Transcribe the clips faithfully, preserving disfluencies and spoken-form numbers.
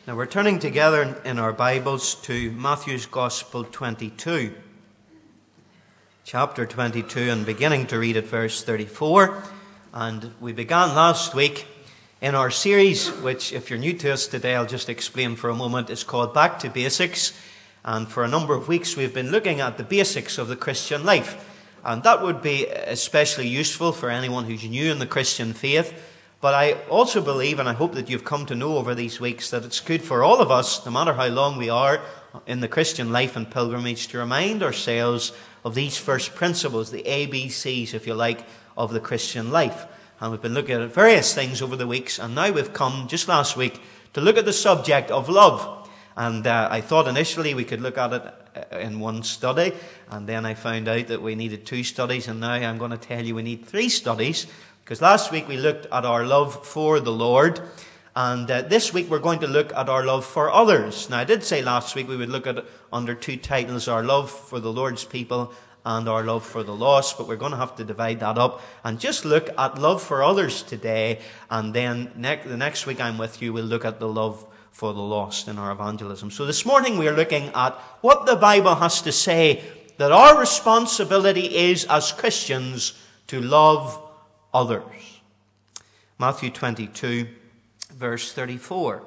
Now we're turning together in our Bibles to Matthew's Gospel twenty-two, chapter twenty-two, and beginning to read at verse thirty-four. And we began last week in our series, which, if you're new to us today, I'll just explain for a moment, is called Back to Basics. And for a number of weeks we've been looking at the basics of the Christian life. And that would be especially useful for anyone who's new in the Christian faith. But I also believe, and I hope that you've come to know over these weeks, that it's good for all of us, no matter how long we are in the Christian life and pilgrimage, to remind ourselves of these first principles, the A B Cs, if you like, of the Christian life. And we've been looking at various things over the weeks, and now we've come, just last week, to look at the subject of love. And uh, I thought initially we could look at it in one study, and then I found out that we needed two studies, and now I'm going to tell you we need three studies. Because last week we looked at our love for the Lord, and uh, this week we're going to look at our love for others. Now, I did say last week we would look at it under two titles, our love for the Lord's people and our love for the lost, but we're going to have to divide that up and just look at love for others today, and then ne- the next week I'm with you, we'll look at the love for the lost in our evangelism. So this morning we're looking at what the Bible has to say that our responsibility is as Christians to love others. Matthew twenty-two, verse thirty-four.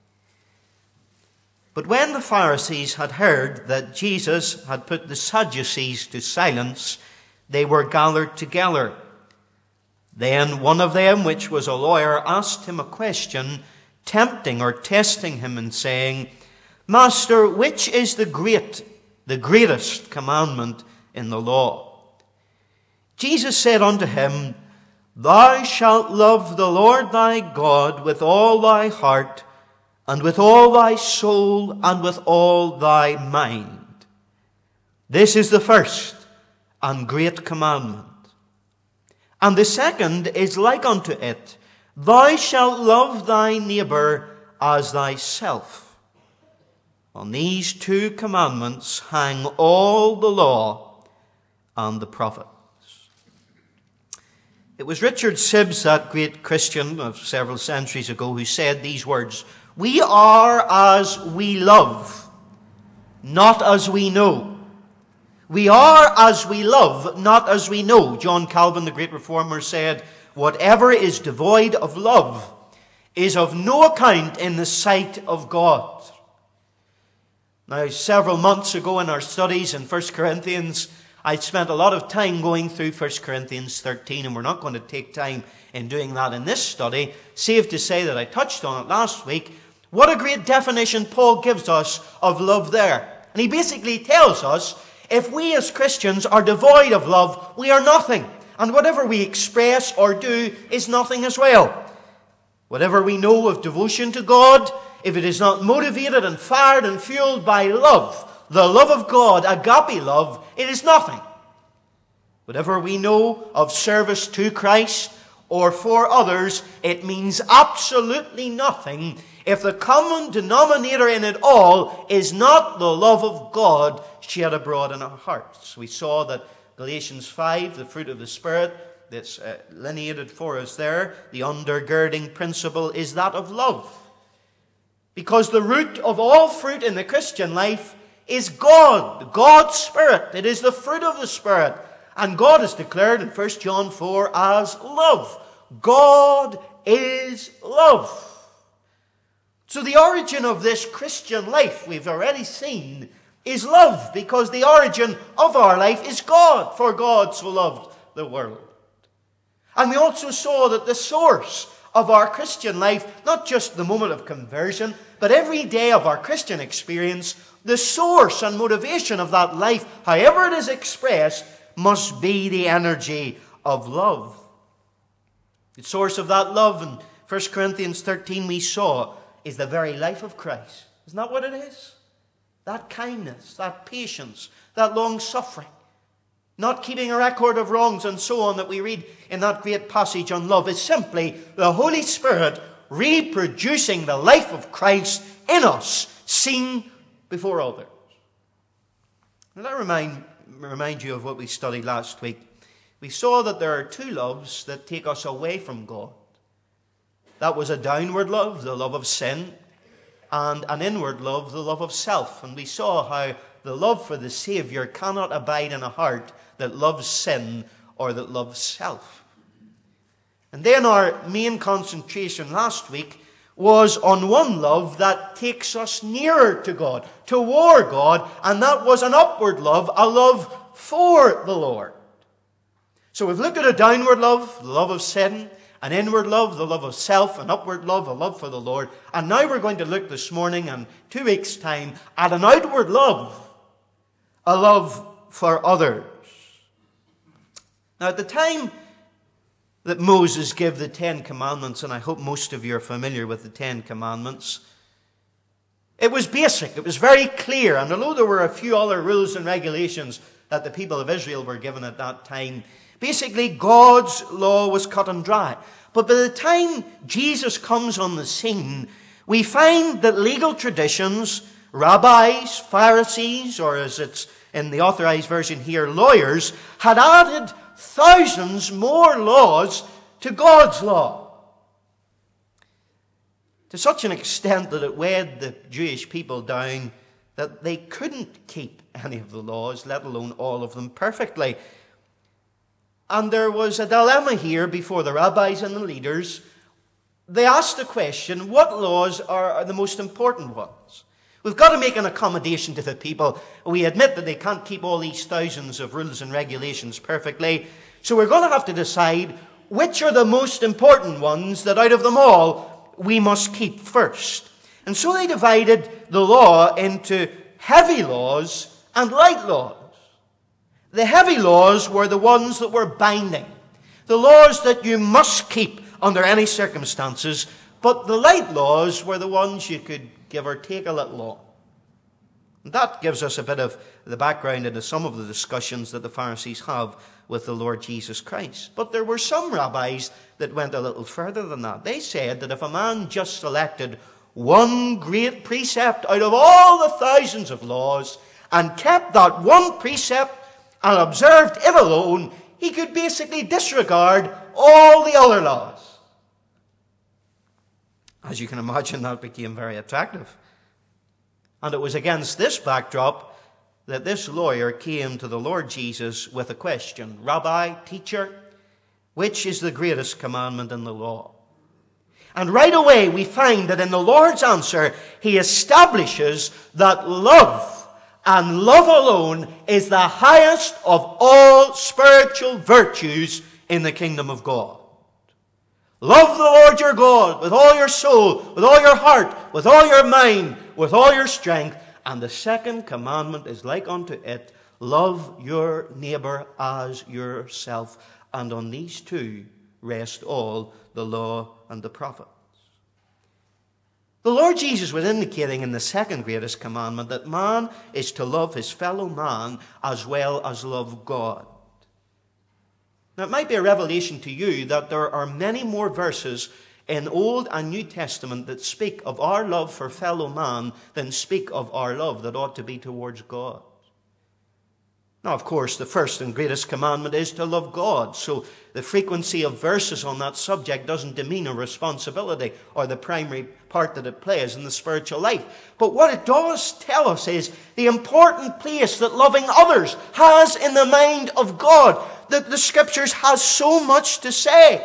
But when the Pharisees had heard that Jesus had put the Sadducees to silence, they were gathered together. Then one of them, which was a lawyer, asked him a question, tempting or testing him, and saying, Master, which is the great, the greatest commandment in the law? Jesus said unto him, Thou shalt love the Lord thy God with all thy heart, and with all thy soul, and with all thy mind. This is the first and great commandment. And the second is like unto it, Thou shalt love thy neighbour as thyself. On these two commandments hang all the law and the prophets. It was Richard Sibbes, that great Christian of several centuries ago, who said these words, We are as we love, not as we know. We are as we love, not as we know. John Calvin, the great reformer, said, Whatever is devoid of love is of no account in the sight of God. Now, several months ago in our studies in First Corinthians, I spent a lot of time going through First Corinthians thirteen, and we're not going to take time in doing that in this study, save to say that I touched on it last week. What a great definition Paul gives us of love there. And he basically tells us, if we as Christians are devoid of love, we are nothing. And whatever we express or do is nothing as well. Whatever we know of devotion to God, if it is not motivated and fired and fueled by love, the love of God, agape love, it is nothing. Whatever we know of service to Christ or for others, it means absolutely nothing if the common denominator in it all is not the love of God shed abroad in our hearts. We saw that Galatians five, the fruit of the Spirit, that's uh, lineated for us there, the undergirding principle is that of love. Because the root of all fruit in the Christian life is God, God's Spirit. It is the fruit of the Spirit. And God is declared in First John four as love. God is love. So the origin of this Christian life, we've already seen, is love, because the origin of our life is God, for God so loved the world. And we also saw that the source of our Christian life, not just the moment of conversion, but every day of our Christian experience, the source and motivation of that life, however it is expressed, must be the energy of love. The source of that love in First Corinthians thirteen we saw is the very life of Christ. Isn't that what it is? That kindness, that patience, that long-suffering, not keeping a record of wrongs and so on that we read in that great passage on love, is simply the Holy Spirit reproducing the life of Christ in us, seen before others. Now that remind, remind you of what we studied last week. We saw that there are two loves that take us away from God. That was a downward love, the love of sin. and an inward love, the love of self. And we saw how the love for the Saviour cannot abide in a heart that loves sin or that loves self. And then our main concentration last week was on one love that takes us nearer to God, toward God, and that was an upward love, a love for the Lord. So we've looked at a downward love, the love of sin, an inward love, the love of self, an upward love, a love for the Lord. And now we're going to look this morning and two weeks' time at an outward love, a love for others. Now at the time that Moses gave the Ten Commandments, and I hope most of you are familiar with the Ten Commandments, it was basic, it was very clear, and although there were a few other rules and regulations that the people of Israel were given at that time, basically God's law was cut and dry. But by the time Jesus comes on the scene, we find that legal traditions, rabbis, Pharisees, or as it's in the authorized version here, lawyers, had added thousands more laws to God's law, to such an extent that it weighed the Jewish people down that they couldn't keep any of the laws, let alone all of them perfectly. And there was a dilemma here before the rabbis and the leaders. They asked the question, what laws are, are the most important ones? We've got to make an accommodation to the people. We admit that they can't keep all these thousands of rules and regulations perfectly. So we're going to have to decide which are the most important ones that out of them all we must keep first. And so they divided the law into heavy laws and light laws. The heavy laws were the ones that were binding, the laws that you must keep under any circumstances, but the light laws were the ones you could give or take a little on. And that gives us a bit of the background into some of the discussions that the Pharisees have with the Lord Jesus Christ. But there were some rabbis that went a little further than that. They said that if a man just selected one great precept out of all the thousands of laws and kept that one precept and observed it alone, he could basically disregard all the other laws. As you can imagine, that became very attractive. And it was against this backdrop that this lawyer came to the Lord Jesus with a question. Rabbi, teacher, which is the greatest commandment in the law? And right away we find that in the Lord's answer, he establishes that love and love alone is the highest of all spiritual virtues in the kingdom of God. Love the Lord your God with all your soul, with all your heart, with all your mind, with all your strength. And the second commandment is like unto it, love your neighbor as yourself. And on these two rest all the law and the prophets. The Lord Jesus was indicating in the second greatest commandment that man is to love his fellow man as well as love God. Now, it might be a revelation to you that there are many more verses in Old and New Testament that speak of our love for fellow man than speak of our love that ought to be towards God. Now, of course, the first and greatest commandment is to love God. So the frequency of verses on that subject doesn't demean a responsibility or the primary part that it plays in the spiritual life. But what it does tell us is the important place that loving others has in the mind of God. That the Scriptures has so much to say.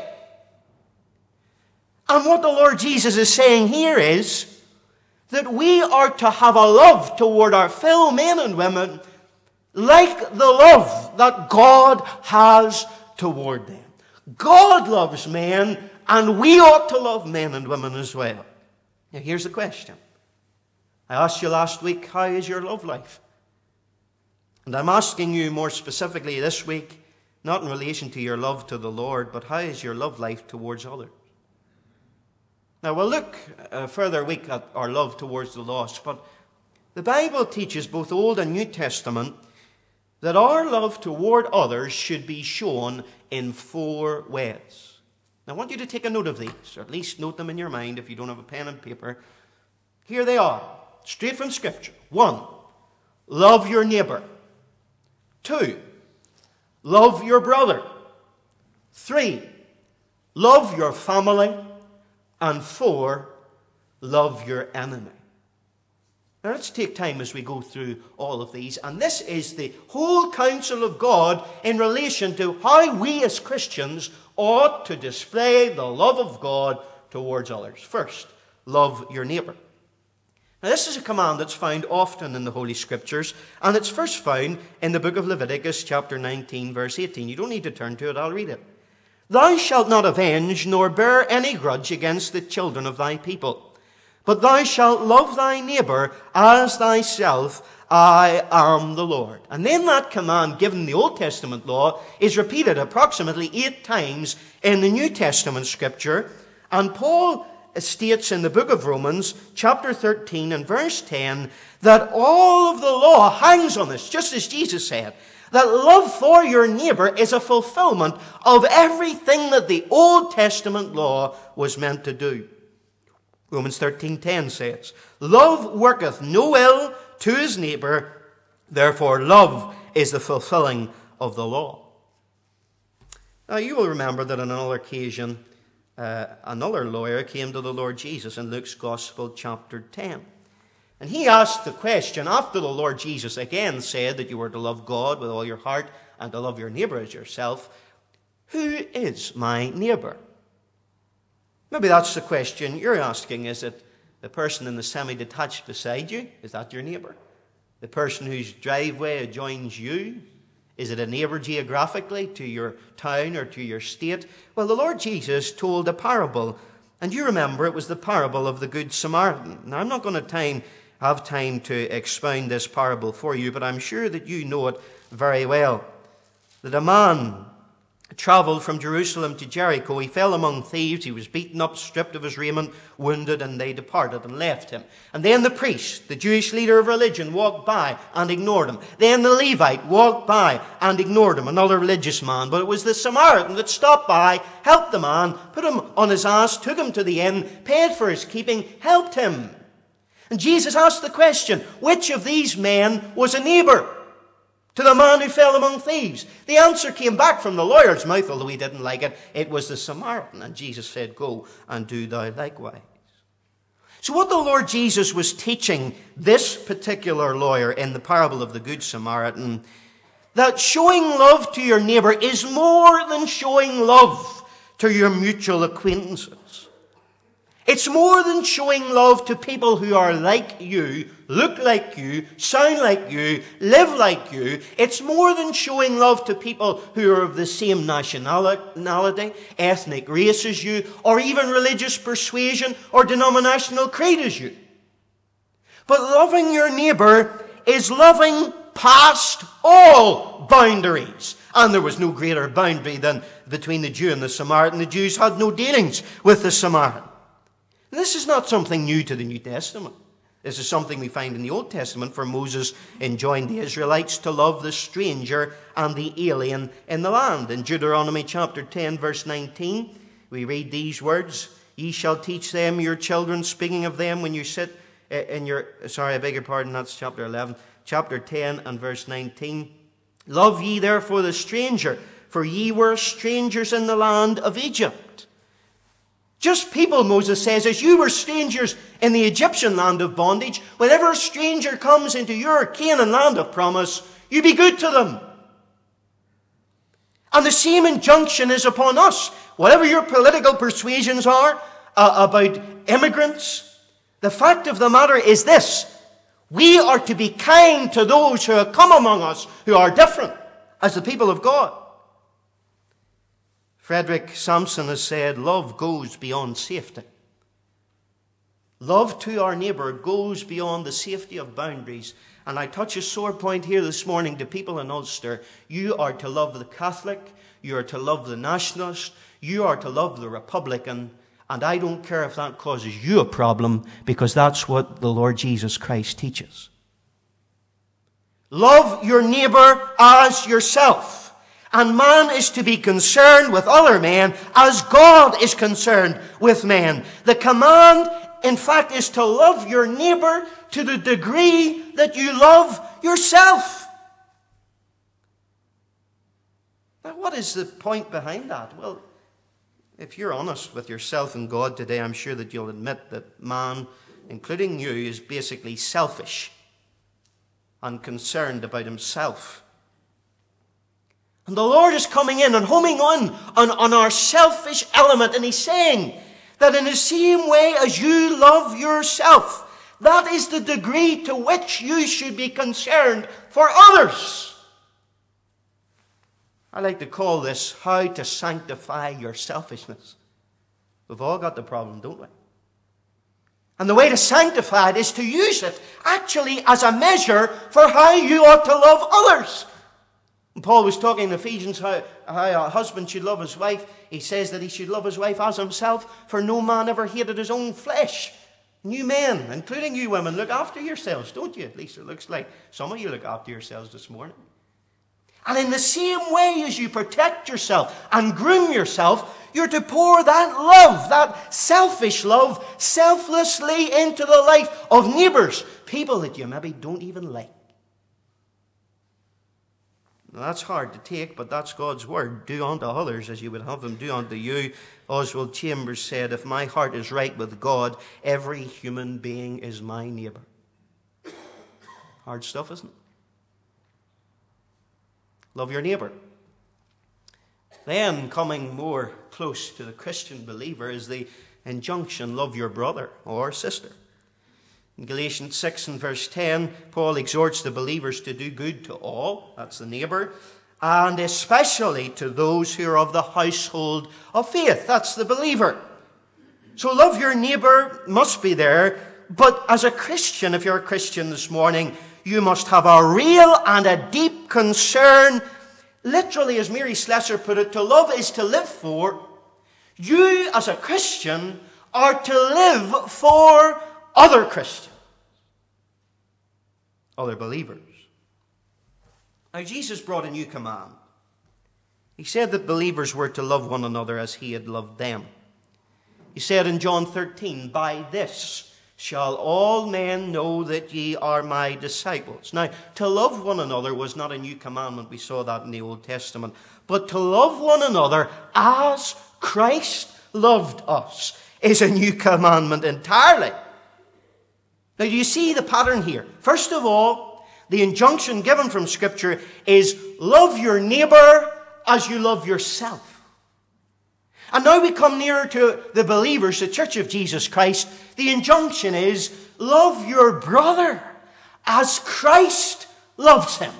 And what the Lord Jesus is saying here is that we are to have a love toward our fellow men and women like the love that God has toward them. God loves men, and we ought to love men and women as well. Now here's the question. I asked you last week, how is your love life? And I'm asking you more specifically this week, not in relation to your love to the Lord, but how is your love life towards others? Now we'll look a further week at our love towards the lost, but the Bible teaches both Old and New Testament that our love toward others should be shown in four ways. Now, I want you to take a note of these, or at least note them in your mind if you don't have a pen and paper. Here they are, straight from Scripture. One, love your neighbor. Two, love your brother. Three, love your family. And four, love your enemy. Now let's take time as we go through all of these. And this is the whole counsel of God in relation to how we as Christians ought to display the love of God towards others. First, love your neighbour. Now this is a command that's found often in the Holy Scriptures, and it's first found in the book of Leviticus chapter nineteen verse eighteen. You don't need to turn to it, I'll read it. Thou shalt not avenge nor bear any grudge against the children of thy people, but thou shalt love thy neighbour as thyself. I am the Lord. And then that command given in the Old Testament law is repeated approximately eight times in the New Testament Scripture. And Paul states in the book of Romans, chapter thirteen and verse ten, that all of the law hangs on this, just as Jesus said, that love for your neighbour is a fulfillment of everything that the Old Testament law was meant to do. Romans thirteen ten says, love worketh no ill to his neighbour, therefore love is the fulfilling of the law. Now you will remember that on another occasion, uh, another lawyer came to the Lord Jesus in Luke's Gospel chapter ten. And he asked the question, after the Lord Jesus again said that you were to love God with all your heart and to love your neighbour as yourself, who is my neighbour? Maybe that's the question you're asking. Is it the person in the semi-detached beside you? Is that your neighbour? The person whose driveway adjoins you? Is it a neighbour geographically to your town or to your state? Well, the Lord Jesus told a parable, and you remember it was the parable of the Good Samaritan. Now, I'm not going to time, have time to expound this parable for you, but I'm sure that you know it very well. That a man travelled from Jerusalem to Jericho. He fell among thieves. He was beaten up, stripped of his raiment, wounded, and they departed and left him. And then the priest, the Jewish leader of religion, walked by and ignored him. Then the Levite walked by and ignored him, another religious man. But it was the Samaritan that stopped by, helped the man, put him on his ass, took him to the inn, paid for his keeping, helped him. And Jesus asked the question, which of these men was a neighbour to the man who fell among thieves? The answer came back from the lawyer's mouth, although he didn't like it. It was the Samaritan. And Jesus said, go and do thou likewise. So what the Lord Jesus was teaching this particular lawyer in the parable of the Good Samaritan, that showing love to your neighbour is more than showing love to your mutual acquaintances. It's more than showing love to people who are like you, look like you, sound like you, live like you. It's more than showing love to people who are of the same nationality, ethnic race as you, or even religious persuasion or denominational creed as you. But loving your neighbour is loving past all boundaries. And there was no greater boundary than between the Jew and the Samaritan. The Jews had no dealings with the Samaritan. This is not something new to the New Testament. This is something we find in the Old Testament, for Moses enjoined the Israelites to love the stranger and the alien in the land. In Deuteronomy chapter ten, verse nineteen, we read these words, ye shall teach them your children, speaking of them when you sit in your, sorry, I beg your pardon, that's chapter eleven, chapter ten and verse nineteen. Love ye therefore the stranger, for ye were strangers in the land of Egypt. Just people, Moses says, as you were strangers in the Egyptian land of bondage, whenever a stranger comes into your Canaan land of promise, you be good to them. And the same injunction is upon us. Whatever your political persuasions are uh, about immigrants, the fact of the matter is this. We are to be kind to those who have come among us who are different as the people of God. Frederick Sampson has said, love goes beyond safety. Love to our neighbour goes beyond the safety of boundaries. And I touch a sore point here this morning to people in Ulster. You are to love the Catholic. You are to love the nationalist. You are to love the Republican. And I don't care if that causes you a problem, because that's what the Lord Jesus Christ teaches. Love your neighbour as yourself. And man is to be concerned with other men as God is concerned with men. The command, in fact, is to love your neighbour to the degree that you love yourself. Now, what is the point behind that? Well, if you're honest with yourself and God today, I'm sure that you'll admit that man including you, is basically selfish and concerned about himself. And the Lord is coming in and homing on, on on our selfish element, and he's saying that in the same way as you love yourself, that is the degree to which you should be concerned for others. I like to call this how to sanctify your selfishness. We've all got the problem, don't we? And the way to sanctify it is to use it actually as a measure for how you ought to love others. And Paul was talking in Ephesians how, how a husband should love his wife. He says that he should love his wife as himself, for no man ever hated his own flesh. And you men, including you women, look after yourselves, don't you? At least it looks like some of you look after yourselves this morning. And in the same way as you protect yourself and groom yourself, you're to pour that love, that selfish love, selflessly into the life of neighbours, people that you maybe don't even like. Now, that's hard to take, but that's God's word. Do unto others as you would have them do unto you. Oswald Chambers said, if my heart is right with God, every human being is my neighbour. Hard stuff, isn't it? Love your neighbour. Then, coming more close to the Christian believer, is the injunction, love your brother or sister. In Galatians six and verse ten, Paul exhorts the believers to do good to all, that's the neighbour, and especially to those who are of the household of faith, that's the believer. So love your neighbour must be there, but as a Christian, if you're a Christian this morning, you must have a real and a deep concern. Literally, as Mary Slessor put it, to love is to live for. You, as a Christian, are to live for other Christians, other believers. Now, Jesus brought a new command. He said that believers were to love one another as he had loved them. He said in John thirteen, by this shall all men know that ye are my disciples. Now, to love one another was not a new commandment. We saw that in the Old Testament. But to love one another as Christ loved us is a new commandment entirely. Now, do you see the pattern here? First of all, the injunction given from Scripture is love your neighbour as you love yourself. And now we come nearer to the believers, the Church of Jesus Christ. The injunction is, love your brother as Christ loves him.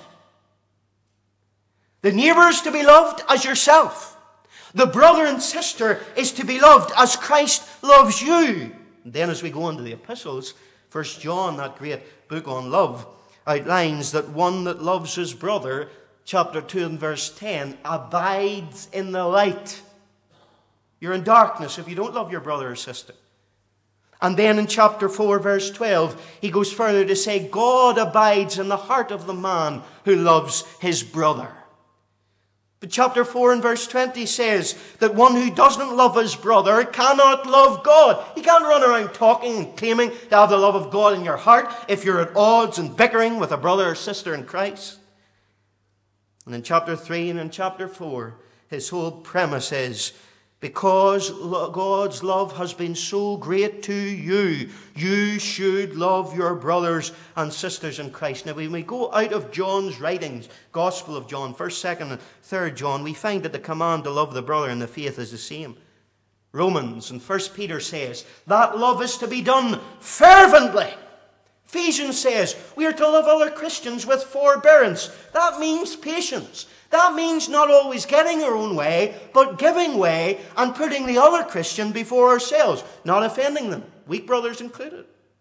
The neighbour is to be loved as yourself. The brother and sister is to be loved as Christ loves you. And then as we go into the epistles, First John, that great book on love, outlines that one that loves his brother, chapter two and verse ten, abides in the light. You're in darkness if you don't love your brother or sister. And then in chapter four, verse twelve, he goes further to say, God abides in the heart of the man who loves his brother. But chapter four and verse twenty says that one who doesn't love his brother cannot love God. You can't run around talking and claiming to have the love of God in your heart if you're at odds and bickering with a brother or sister in Christ. And in chapter three and in chapter four, his whole premise is, because God's love has been so great to you, you should love your brothers and sisters in Christ. Now, when we go out of John's writings, Gospel of John, first, second, and third John, we find that the command to love the brother in the faith is the same. Romans and First Peter says that love is to be done fervently. Ephesians says we are to love other Christians with forbearance. That means patience. That means not always getting our own way, but giving way and putting the other Christian before ourselves, not offending them, weak brothers included.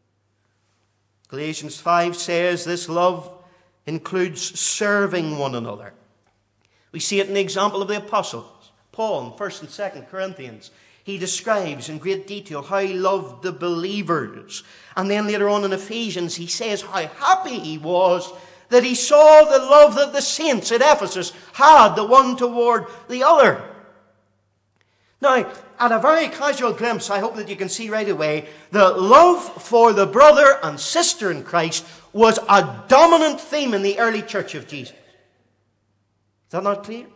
Galatians five says this love includes serving one another. We see it in the example of the apostles. Paul in First and Second Corinthians, he describes in great detail how he loved the believers. And then later on in Ephesians, he says how happy he was that he saw the love that the saints at Ephesus had, the one toward the other. Now, at a very casual glimpse, I hope that you can see right away, the love for the brother and sister in Christ was a dominant theme in the early church of Jesus. Is that not clear?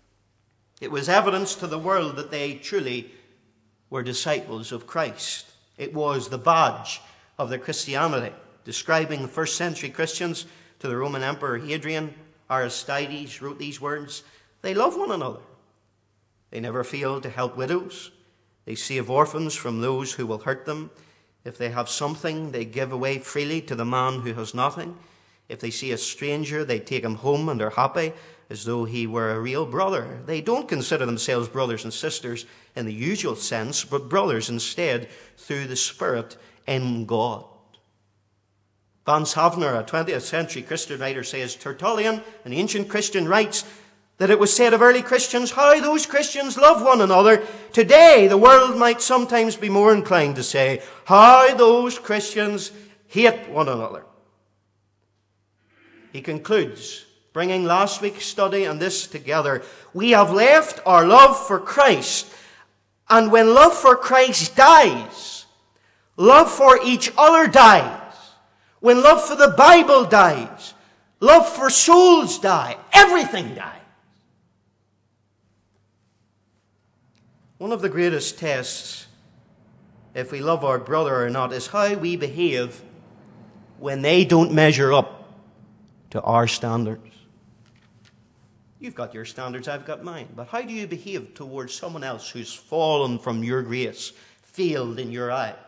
It was evidence to the world that they truly were disciples of Christ. It was the badge of their Christianity. Describing the first century Christians to the Roman Emperor Hadrian, Aristides wrote these words: they love one another. They never fail to help widows. They save orphans from those who will hurt them. If they have something, they give away freely to the man who has nothing. If they see a stranger, they take him home and are happy, as though he were a real brother. They don't consider themselves brothers and sisters in the usual sense, but brothers instead through the Spirit in God. Vance Havner, a twentieth century Christian writer, says, Tertullian, an ancient Christian, writes that it was said of early Christians how those Christians love one another. Today, the world might sometimes be more inclined to say how those Christians hate one another. He concludes, bringing last week's study and this together, we have left our love for Christ, and when love for Christ dies, love for each other dies. When love for the Bible dies, love for souls die, everything dies. One of the greatest tests, if we love our brother or not, is how we behave when they don't measure up to our standards. You've got your standards, I've got mine. But how do you behave towards someone else who's fallen from your grace, failed in your eye?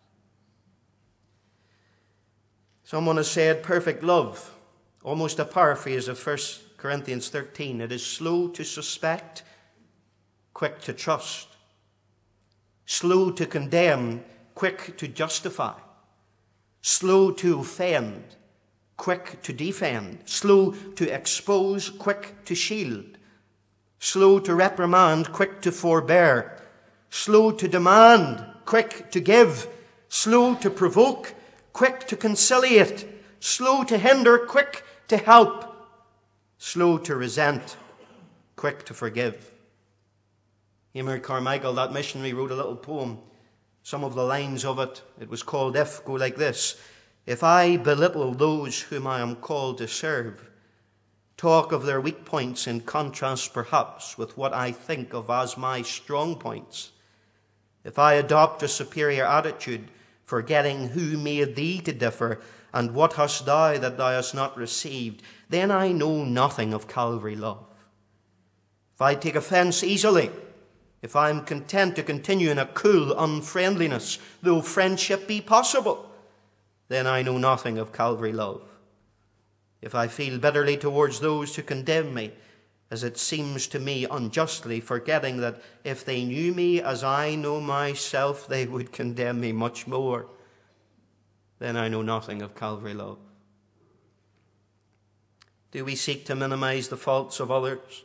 Someone has said, perfect love, almost a paraphrase of First Corinthians thirteen, it is slow to suspect, quick to trust, slow to condemn, quick to justify, slow to offend, quick to defend, slow to expose, quick to shield, slow to reprimand, quick to forbear, slow to demand, quick to give, slow to provoke, quick to conciliate, slow to hinder, quick to help, slow to resent, quick to forgive. Emer Carmichael, that missionary, wrote a little poem. Some of the lines of it, it was called If, go like this. If I belittle those whom I am called to serve, talk of their weak points in contrast perhaps with what I think of as my strong points, if I adopt a superior attitude, forgetting who made thee to differ, and what hast thou that thou hast not received, then I know nothing of Calvary love. If I take offence easily, if I am content to continue in a cool unfriendliness, though friendship be possible, then I know nothing of Calvary love. If I feel bitterly towards those who condemn me, as it seems to me unjustly, forgetting that if they knew me as I know myself, they would condemn me much more, then I know nothing of Calvary love. Do we seek to minimize the faults of others?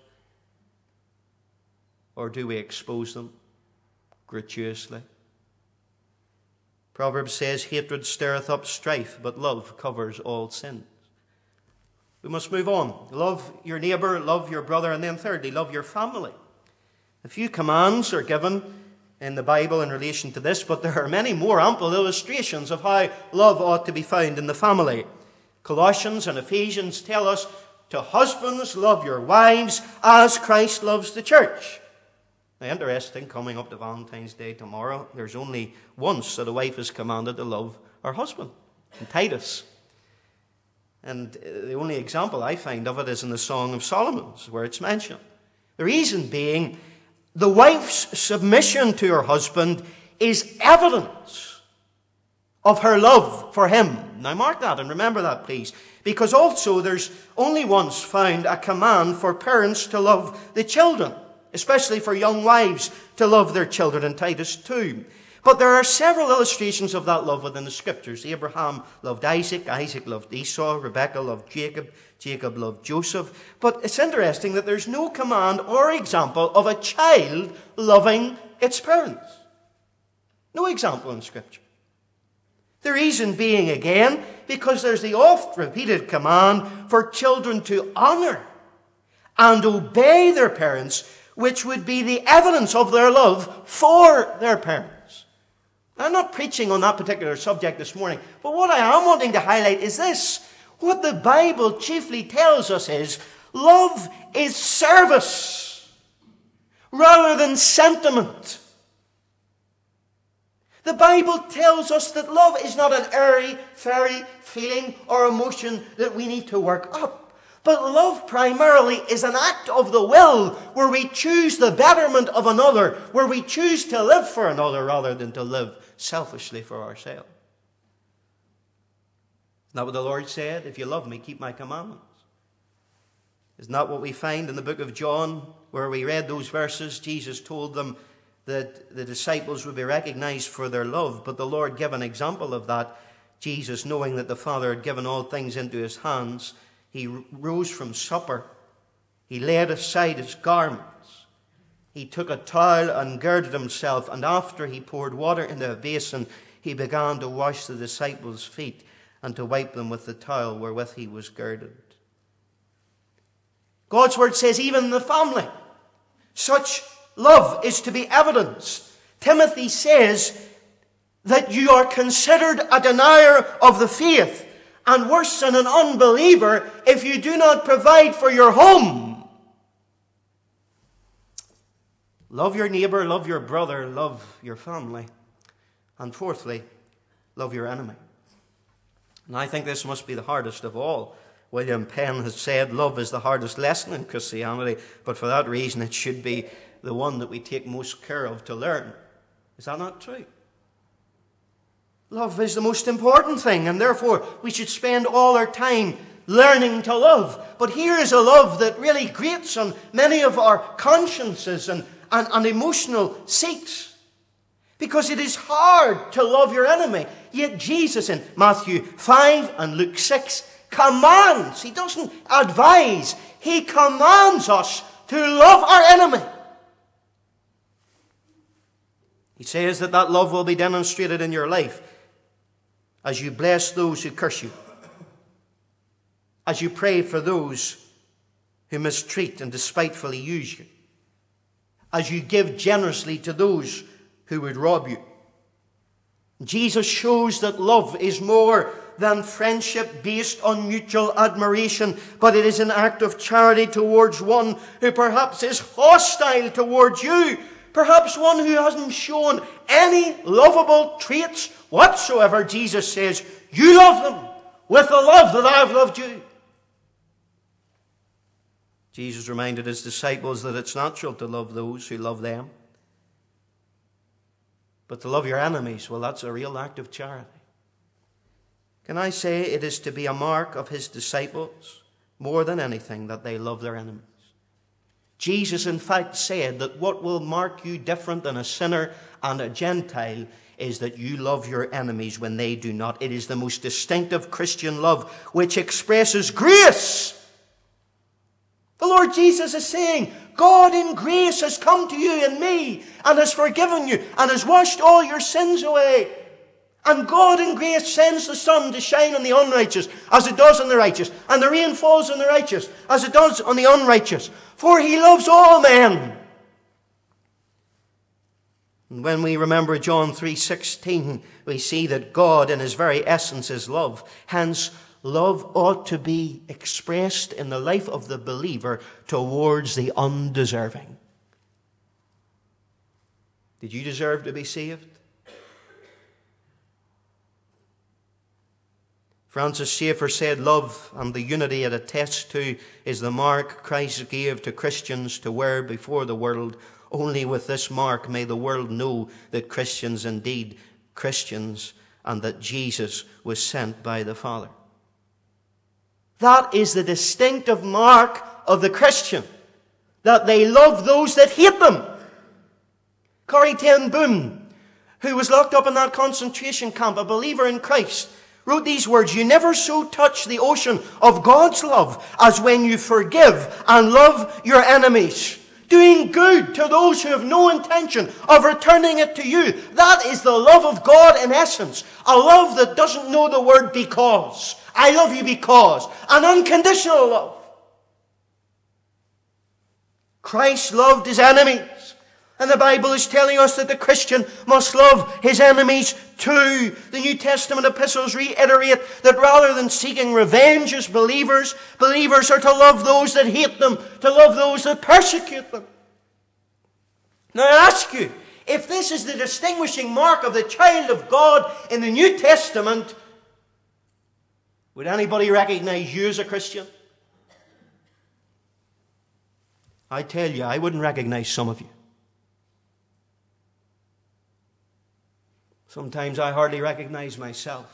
Or do we expose them gratuitously? Proverbs says, hatred stirreth up strife, but love covers all sins. We must move on. Love your neighbour, love your brother, and then thirdly, love your family. A few commands are given in the Bible in relation to this, but there are many more ample illustrations of how love ought to be found in the family. Colossians and Ephesians tell us, to husbands, love your wives as Christ loves the church. Now, interesting, coming up to Valentine's Day tomorrow, there's only once that a wife is commanded to love her husband, in Titus. And the only example I find of it is in the Song of Solomon, where it's mentioned. The reason being, the wife's submission to her husband is evidence of her love for him. Now mark that and remember that, please. Because also there's only once found a command for parents to love the children, especially for young wives to love their children in Titus two. But there are several illustrations of that love within the Scriptures. Abraham loved Isaac, Isaac loved Esau, Rebekah loved Jacob, Jacob loved Joseph. But it's interesting that there's no command or example of a child loving its parents. No example in Scripture. The reason being, again, because there's the oft-repeated command for children to honour and obey their parents, which would be the evidence of their love for their parents. I'm not preaching on that particular subject this morning, but what I am wanting to highlight is this. What the Bible chiefly tells us is, love is service rather than sentiment. The Bible tells us that love is not an airy-fairy feeling or emotion that we need to work up. But love primarily is an act of the will where we choose the betterment of another, where we choose to live for another rather than to live selfishly for ourselves. Isn't that what the Lord said? If you love me, keep my commandments. Isn't that what we find in the book of John, where we read those verses? Jesus told them that the disciples would be recognized for their love, but the Lord gave an example of that. Jesus, knowing that the Father had given all things into his hands, he rose from supper. He laid aside his garments. He took a towel and girded himself, and after he poured water into a basin, he began to wash the disciples' feet and to wipe them with the towel wherewith he was girded. God's word says even in the family, such love is to be evidenced. Timothy says that you are considered a denier of the faith, and worse than an unbeliever if you do not provide for your home. Love your neighbor, love your brother, love your family. And fourthly, love your enemy. And I think this must be the hardest of all. William Penn has said love is the hardest lesson in Christianity, but for that reason it should be the one that we take most care of to learn. Is that not true? Love is the most important thing, and therefore we should spend all our time learning to love. But here is a love that really grates on many of our consciences and, and, and emotional seats. Because it is hard to love your enemy. Yet Jesus in Matthew five and Luke six commands. He doesn't advise. He commands us to love our enemy. He says that that love will be demonstrated in your life as you bless those who curse you, as you pray for those who mistreat and despitefully use you, as you give generously to those who would rob you. Jesus shows that love is more than friendship based on mutual admiration, but it is an act of charity towards one who perhaps is hostile towards you, perhaps one who hasn't shown any lovable traits whatsoever. Jesus says, you love them with the love that I have loved you. Jesus reminded his disciples that it's natural to love those who love them. But to love your enemies, well, that's a real act of charity. Can I say it is to be a mark of his disciples, more than anything, that they love their enemies? Jesus, in fact, said that what will mark you different than a sinner and a Gentile is that you love your enemies when they do not. It is the most distinctive Christian love, which expresses grace. The Lord Jesus is saying, God in grace has come to you and me and has forgiven you and has washed all your sins away. And God in grace sends the sun to shine on the unrighteous as it does on the righteous, and the rain falls on the righteous as it does on the unrighteous. For he loves all men. And when we remember John three sixteen, we see that God in his very essence is love. Hence, love ought to be expressed in the life of the believer towards the undeserving. Did you deserve to be saved? Francis Schaeffer said, love and the unity it attests to is the mark Christ gave to Christians to wear before the world. Only with this mark may the world know that Christians indeed Christians and that Jesus was sent by the Father. That is the distinctive mark of the Christian, that they love those that hate them. Corrie ten Boom, who was locked up in that concentration camp, a believer in Christ, wrote these words, you never so touch the ocean of God's love as when you forgive and love your enemies, doing good to those who have no intention of returning it to you. That is the love of God in essence, a love that doesn't know the word because. I love you because. An unconditional love. Christ loved his enemies. And the Bible is telling us that the Christian must love his enemies too. The New Testament epistles reiterate that rather than seeking revenge as believers, believers are to love those that hate them, to love those that persecute them. Now I ask you, if this is the distinguishing mark of the child of God in the New Testament, would anybody recognize you as a Christian? I tell you, I wouldn't recognize some of you. Sometimes I hardly recognize myself.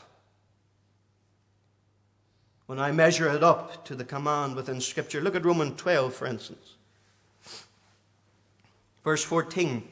When I measure it up to the command within Scripture. Look at Romans twelve, for instance. Verse fourteen.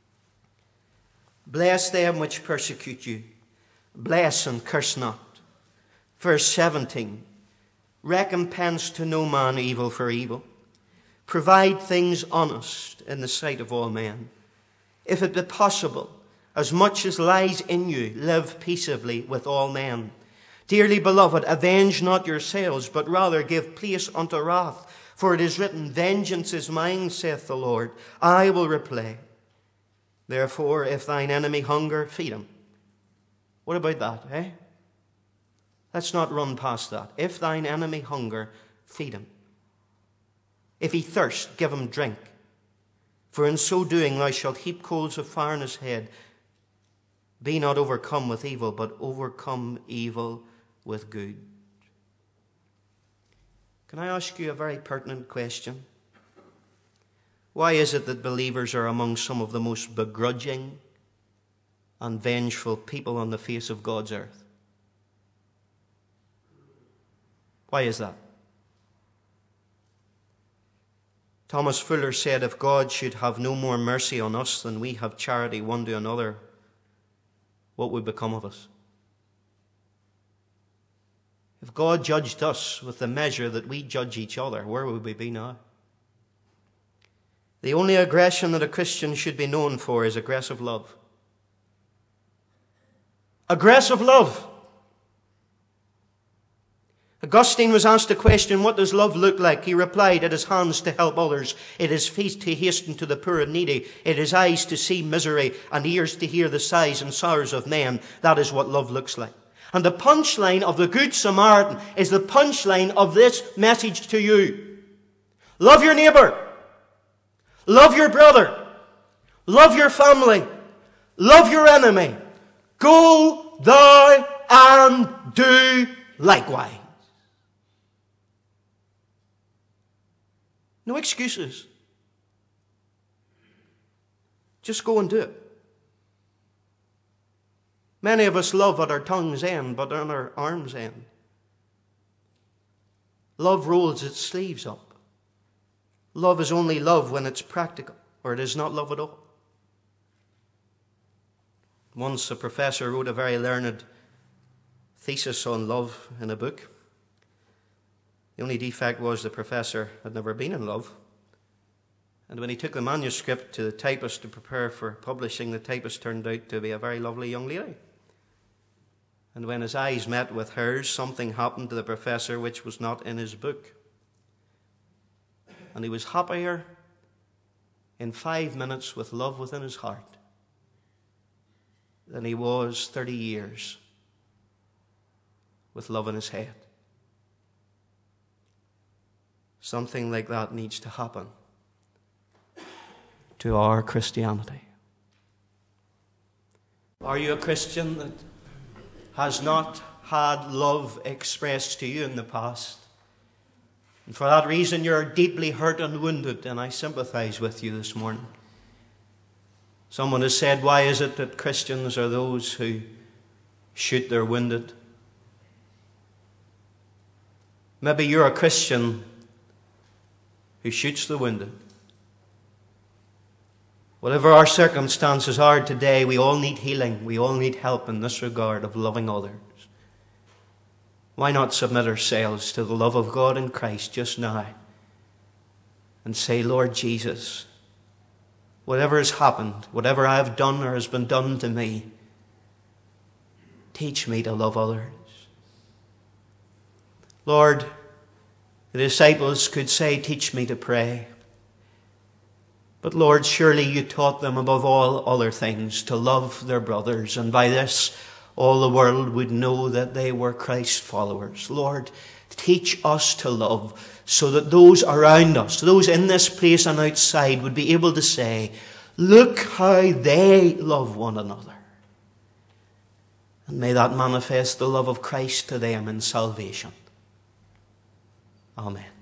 Bless them which persecute you. Bless and curse not. Verse seventeen. Recompense to no man evil for evil. Provide things honest in the sight of all men. If it be possible, as much as lies in you, live peaceably with all men. Dearly beloved, avenge not yourselves, but rather give place unto wrath. For it is written, Vengeance is mine, saith the Lord. I will repay. Therefore, if thine enemy hunger, feed him. What about that, eh? Let's not run past that. If thine enemy hunger, feed him. If he thirst, give him drink. For in so doing thou shalt heap coals of fire on his head. Be not overcome with evil, but overcome evil with good. Can I ask you a very pertinent question? Why is it that believers are among some of the most begrudging and vengeful people on the face of God's earth? Why is that? Thomas Fuller said, if God should have no more mercy on us than we have charity one to another, what would become of us? If God judged us with the measure that we judge each other, where would we be now? The only aggression that a Christian should be known for is aggressive love. Aggressive love. Augustine was asked the question, what does love look like? He replied, it is hands to help others. It is feet to hasten to the poor and needy. It is eyes to see misery and ears to hear the sighs and sorrows of men. That is what love looks like. And the punchline of the Good Samaritan is the punchline of this message to you. Love your neighbor. Love your brother. Love your family. Love your enemy. Go thou and do likewise. No excuses. Just go and do it. Many of us love at our tongue's end, but on our arm's end. Love rolls its sleeves up. Love is only love when it's practical, or it is not love at all. Once a professor wrote a very learned thesis on love in a book. The only defect was the professor had never been in love. And when he took the manuscript to the typist to prepare for publishing, the typist turned out to be a very lovely young lady. And when his eyes met with hers, something happened to the professor which was not in his book. And he was happier in five minutes with love within his heart than he was thirty years with love in his head. Something like that needs to happen to our Christianity. Are you a Christian that has not had love expressed to you in the past? And for that reason you're deeply hurt and wounded, and I sympathize with you this morning. Someone has said, why is it that Christians are those who shoot their wounded? Maybe you're a Christian who shoots the wounded. Whatever our circumstances are today, we all need healing. We all need help in this regard of loving others. Why not submit ourselves to the love of God in Christ just now and say, Lord Jesus, whatever has happened, whatever I have done or has been done to me, teach me to love others. Lord, the disciples could say, teach me to pray. But Lord, surely you taught them above all other things to love their brothers, and by this all the world would know that they were Christ's followers. Lord, teach us to love so that those around us, those in this place and outside, would be able to say, Look how they love one another. And may that manifest the love of Christ to them in salvation. Amen.